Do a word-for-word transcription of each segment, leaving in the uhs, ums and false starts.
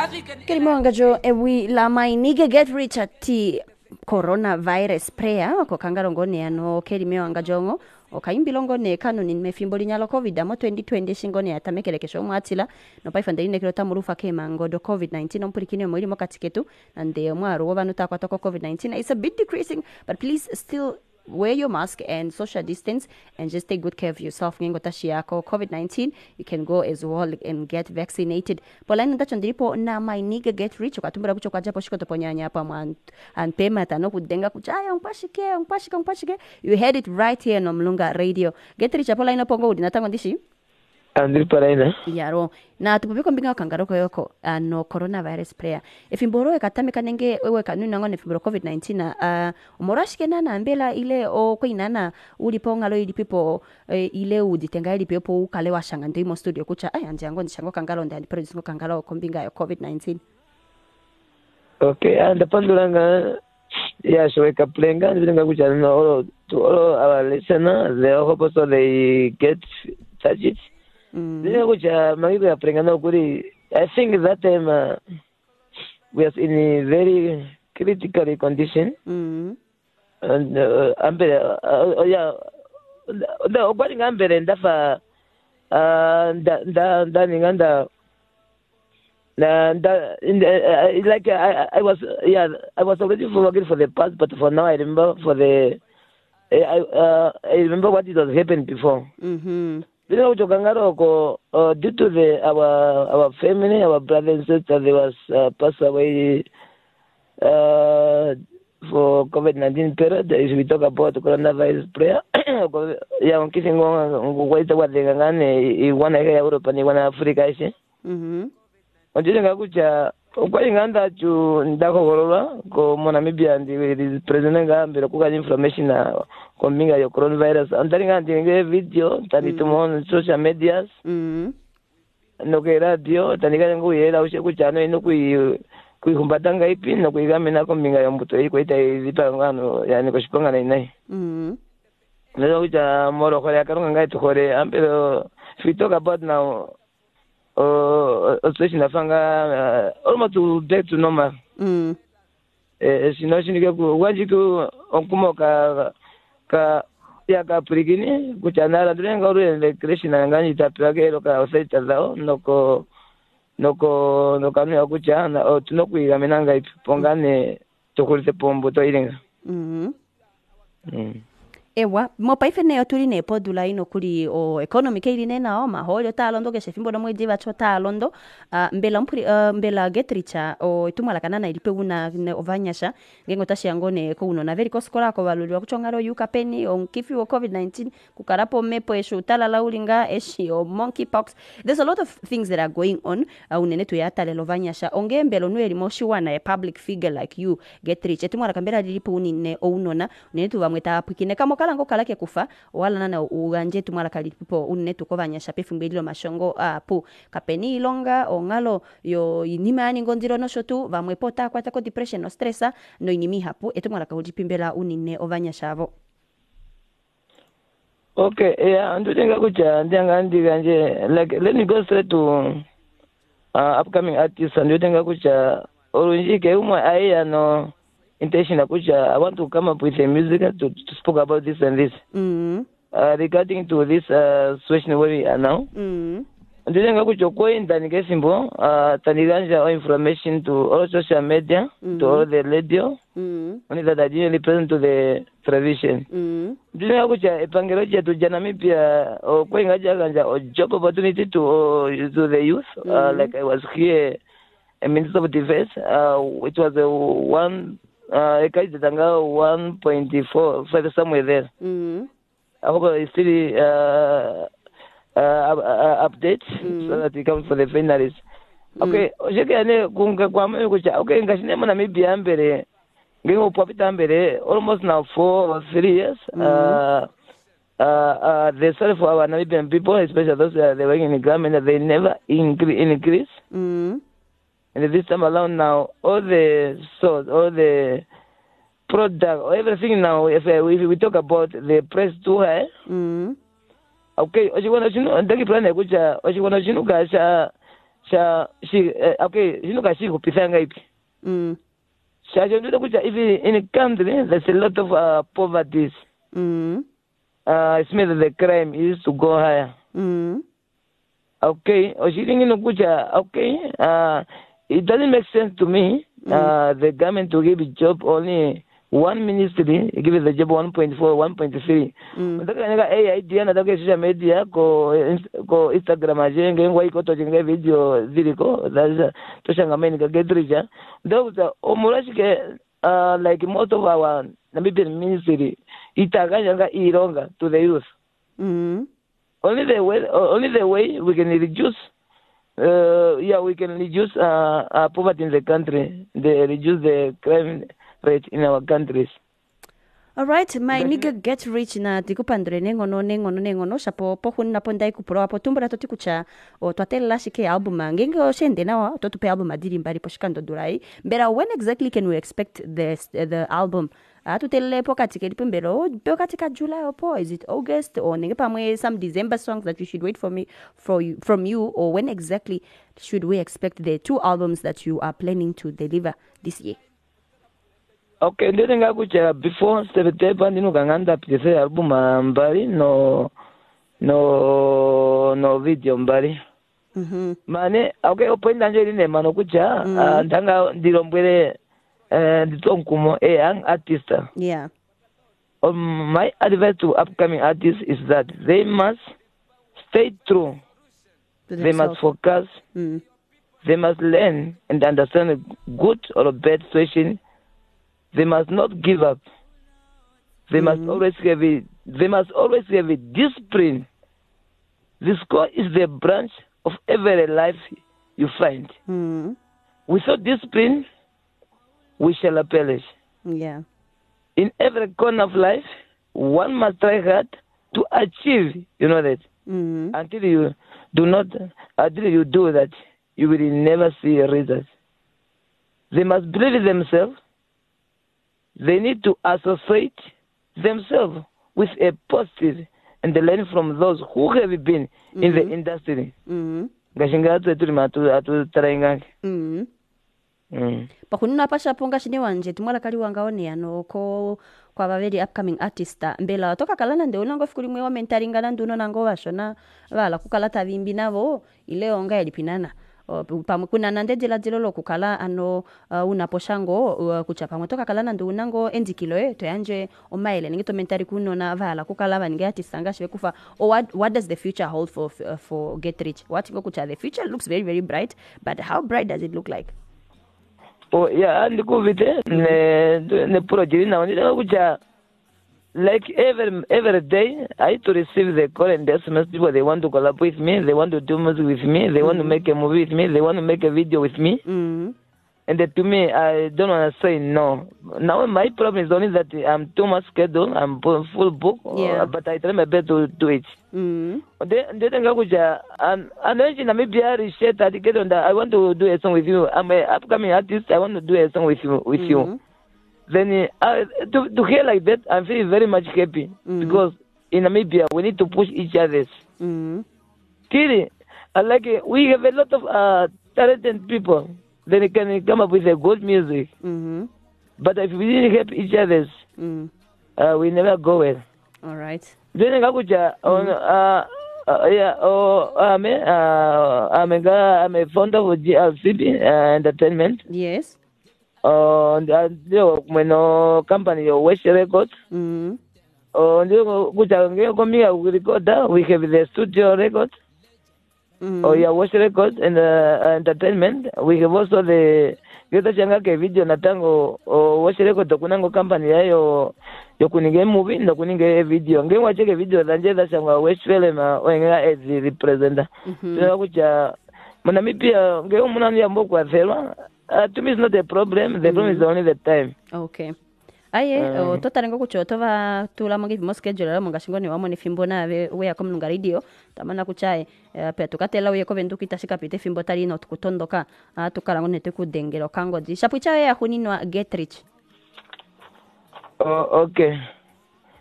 Kilimonga jo ewi la mainige get rich ati coronavirus prayer ko kangarongone ano kelimeanga jongo okaimbilongo ne kanuni nimefimbo linyalo covid amo twenty twenty shingone atamekelekesho mwatila no paifandine kilo tamurufa kemango do covid nineteen ompurikine mwili mokatiketu ande mwaro wabanu takwa toko covid nineteen. It's a bit decreasing, but please still wear your mask and social distance and just take good care of yourself. Ngengo tashi yako covid nineteen, you can go as well and get vaccinated. Polani ndacho ndilipo na mainiga get rich ukatumbura kucho kwa japo shiko toponyanya hapa anpema tano kudenga kuchaya mpashike mpashike mpashike. You had it right here no Mlunga Radio. Get rich apola ina pongo udi natango ndishi andiri paraina yaro na tupopiko mbinga wakangaroko yoko ano coronavirus prayer efimboro ekatame kanenge wewe kanuni nango nefimboro covid nineteen uh, umorashike nana ambela ile o kwa inana ulipo ngalo ili pipo e, ile uditenga ili pipo ukale washanga ndimo studio kucha ay anje yango ndishango kangalo ndani produce ngo kangalo kombinga ya covid nineteen. Okay, and pandulanga yeah, so wake up playing and we kucha no to all our listeners they hope so they get touch it. Mm. I think that time uh, we are in a very critical condition. Mm. And uh, ambere, uh, yeah, the opening ambere and dafa, uh, da da da ninganda. Like I, I was, yeah, I was already forgetting for the past, but for now I remember for the, I, uh, I remember what it was happened before. Mm-hmm. You know, uh, due to the our our family, our brothers and sisters, they was uh, passed away uh, for COVID nineteen period. If we talk about the coronavirus prayer, yeah, I'm kissing on wait what they can I want to Europe and one Africa. Mm-hmm. And then I go ukwali nganda chu ndako gorola ko Namibia and the president gambira kuka information na kombinga yo coronavirus andari ngandi video tani tumo social medias mm no ke radio tani ga ngo yera ushe kuchano ino kui kui humbatanga ipi no kui gamena kombinga yo mbuto iko ita ipa ngano yani ko shiponga na inai mm leo uja moro ko ya karunga ngai to kore ampero we talk about now Uh, especially nafanga uh, almost to back to normal. Mm. Eh, sino shinike ku wajiku onkumo ka ka ya ka prigini kuchanara durenga uru le krishna ngani tapirage ka osaita zao noko noko nokano kuchana o tunokuiga menanga ipongane tokulite pombo to irenga. Mhm. Mm. Ewa mo paifene oturi ne podula ino kuri o economy keiri nena o maholyo talondo ke shefimbo no mweje bacho talondo uh, mbela mpuri uh, mbela getricha o itumala kanana ilipe una ne ovanyasha ngengo tashi yangone ko uno na veri koskola ko balulwa kuchongaro yuka peni on kifi o covid nineteen kukarapo mepo eshu talala ulinga eshi o monkeypox. There's a lot of things that are going on uh, unene tu ya tale lovanyasha onge mbelo nueli moshi wana a public figure like you getricha itumala kambera ilipe unine o unona unene tu vamweta apikine kamo kalango kalake kufa wala nana uganje tumala kali pipo unne tukovanya shapefu mbelilo mashongo apu kapeni ilonga ongalo yo inimani ngondiro no shotu vamwe pota kwa tako depression no stressa no inimi hapu etumala kaudi pimbela unine ovanya shavo. Okay, yeah, ndutenga kucha ndanga ndiganje like let me go straight to uh, upcoming artists and ndutenga kucha orunjike umwe aya no intention akuja I want to come up with a music to, to speak about this and this. Mm-hmm. Uh, regarding to this uh, situation where we are now. Mm-hmm. Ndutenga kucho kwenda nikesimbo uh taniganja information to all social media, mm-hmm. to all the radio. Mm-hmm. Only that I didn't present to the television. Mm-hmm. Ndutenga kucha epangelo chetu janami pia o kwengaja ganja o job opportunity to uh, to the youth. Mm-hmm. Uh, like I was here a Minister of Defense, uh, which was a one Uh, ekaitanga one point four five somewhere there. Mm-hmm. I hope it's still uh, uh, uh, update mm-hmm. so that it comes for the finalists. Okay, ojeke ane kunga kwa mwe kucha. Okay, ngashine mwana mibi ambere. Ngengo popita ambere almost now four or three years. Mm-hmm. Uh, uh, uh, they sorry for our Namibian people, especially those that they working in the government, they never incre- increase. Mm-hmm. And this time around now, all the source, all the product, everything now, if, uh, if we talk about the price too high, mm-hmm. Okay, oji wana chinu, ndaki plana kucha, oji wana chinu kasha sha shi uh, okay you know ka shi kupisanga ipi mm sha ndio kucha if in a country there's a lot of uh, poverty mm uh it means the crime is to go higher mm okay oshiringi no kucha okay uh it doesn't make sense to me mm. uh the government to give a job only one ministry give the job one point four one point three nataka nika A idea nataka social media ko ko Instagram ajenge ngwa iko to jenge video ziliko that to shangameni ka getrija those omurashike uh like most of our Namibian ministry itaganya ironga to the youth mm only the way only the way we can reduce uh yeah we can reduce uh, uh poverty in the country they reduce the crime rate in our countries. All right, my nigga get rich na tikupandre nengono nengono nengono shapo po hunna pondai kupro apo tumbra toti kucha o twatela shike album ngenge o shende na to tupe album adiri mbari poshikando durai bera when exactly can we expect the the album atutele pokati ke dipumbero pokati ka July opo is it August or nenge pamwe some December songs that you should wait for me for you from you or when exactly should we expect the two albums that you are planning to deliver this year? Okay, ndio ngakucha before September ndino kanganda pise album mbali no no no video mbali. Mhm. Mane okay opoinda nje line mano kucha mm. ndanga ndilombwele eh nditonkumo a young artist. Yeah. Um, my advice to upcoming artists is that they must stay true. They must focus. Mm. They must learn and understand a good or a bad situation. They must not give up. They mm-hmm. must always have a, they must always have a discipline. The score is the branch of every life you find. Mm-hmm. Without discipline, we shall perish. Yeah. In every corner of life, one must try hard to achieve, you know that. Mm-hmm. Until you do not, until you do that, you will never see a result. They must believe in themselves. They need to associate themselves with a positive and learn from those who have been mm-hmm. in the industry. Mhm. Gashinga tu matu atu tarainga. Mhm. Mm. Pakunna pasha ponga shini wanje tumwala kali wangaone ano ko kwa baveri upcoming artist mbela toka kalana nde unango fikuri mwe wa mentaringa na nduno nango washona bala kukala tavimbi navo ile onga elipinana. Pamwe kuna nandejela dilolo kukala ano uh, unaposhango uh, kuchapa ngotoka kala nandu unango endikilo e to yanje omaile ngito mentari kuno na vala kukala vange atisanga shive kufa or what, what does the future hold for uh, for Get Rich? What go kucha the future looks very very bright, but how bright does it look like? Oh yeah, ndikuvite ne ne project na ndika kucha like every every day I to receive the call and S M S people they want to collab with me, they want to do music with me, they mm-hmm. want to make a movie with me, they want to make a video with me. Mm-hmm. And that to me I don't want to say no. Now my problem is only that I'm too much schedule, I'm full book, yeah. uh, but I try my best to do it. Mm-hmm. Then then ngakuja um anonji na maybe I reset that get on that I want to do a song with you. I'm an upcoming artist, I want to do a song with you with mm-hmm. you. Then uh, to, to hear like that, I'm feeling very much happy mm-hmm. because in Namibia we need to push each other. Mm-hmm. Really, uh, like uh, we have a lot of uh, talented people. Then they can come up with a good music. Mm-hmm. But if we didn't help each other, mm. uh, we never go well. All right. Then ngakuja on uh, uh yeah oh I'm uh I'm a I'm a founder of G L C B uh, Entertainment. Yes. Uh, ndio mweno company yo West Records. Mhm. Oh, ndio kuja ngeo komia recorder, we have the studio records. Mhm. Oh yeah, West Records and uh, entertainment. We have also the geta changa ke video na tango oh, West Records kunango company yayo yo kuninge movie ndo kuninge video. Ngeo wacheke video danje da changa West Film wenga as representer. Ndio kuja Mwanamipia ngeo munani ya mboko athelwa. Uh, to me it's not a problem. The mm. problem is only the time. Okay. Aye, uh, o totarengo kucho tova tula mangi mo schedule la monga shingoni wamo ni fimbo na we we yakom nunga radio tamana kuchae uh, pe tukatela we ko vendu kitashika pite fimbo tali no tukutondoka uh, tukarango nete kudengero kango di shapucha ya huninwa Get Rich. Oh okay.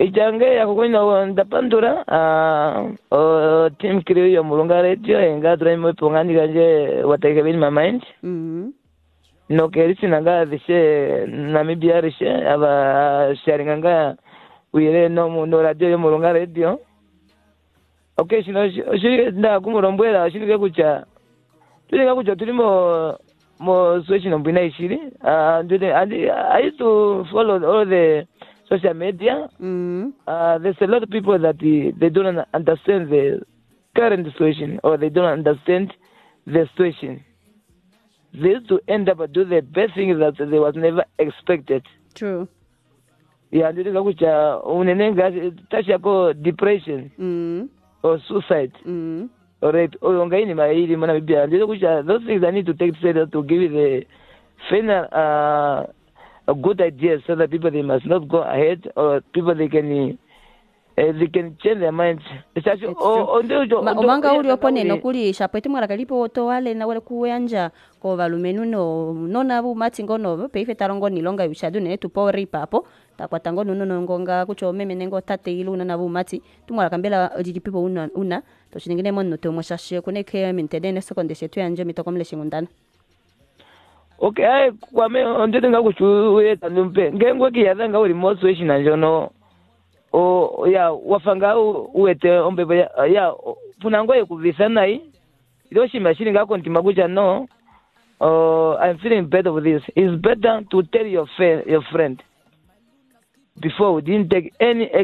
ichange yakukwina ndapandura uh, uh, team crew yo mulunga radio enga turimo pongani kanje watake bini my mind mhm no kerisi nanga dishe Namibia rishe aba sharing anga wire no muno radio yo mulunga radio okay shino shiri nda kumurombwera shiri kucha tuli kucha tulimo mo switching on bina ishiri uh and I used to follow all the social media. Mm-hmm. Uh, there's a lot of people that they, they don't understand the current situation, or they don't understand the situation. They used to end up do the best thing that they was never expected. True. Yeah, ndika kucha unenenga tashako depression mm. or suicide mm. or rape or ongaini maili mana bibia. Ndika kucha those things I need to take serious to give you the final uh, a good idea, so that people they must not go ahead, or people they can uh, they can change their minds. It's actually oh Ma, omanga uli opone no kuli shapwete mwala kalipo to wale na wale kuwanja ko valumenu no nona bu matingo no peife tarongo ni longa bishadu ne tu pori papo takwatango no no ngonga kucho meme nengo tate ilu na bu mati tumwala kambela ojiji people una una to shingine mon no to mo shashe kuneke mentede ne seconde setu yanje mitokomle shingundana. Okay, ai kwa me ondete ngakuchuwe tandumpe ngengwe kiyadha nga uri mo situation anjono o ya wafanga uwete ombe ya, ya funango yekuvisa nai idoshi machine ngako ntimakucha no uh, I'm feeling bad of this. It's better to tell your friend your friend before we didn't take any